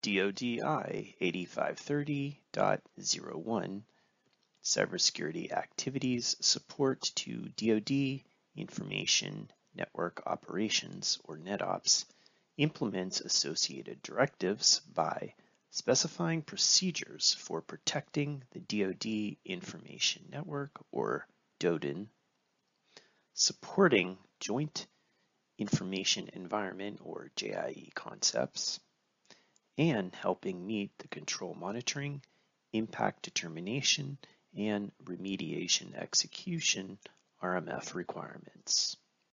DoDI 8530.01 Cybersecurity Activities Support to DoD Information Network Operations, or NetOps, implements associated directives by specifying procedures for protecting the DoD Information Network, or DoDIN, supporting Joint Information Environment, or JIE concepts, and helping meet the control monitoring, impact determination, and remediation execution RMF requirements.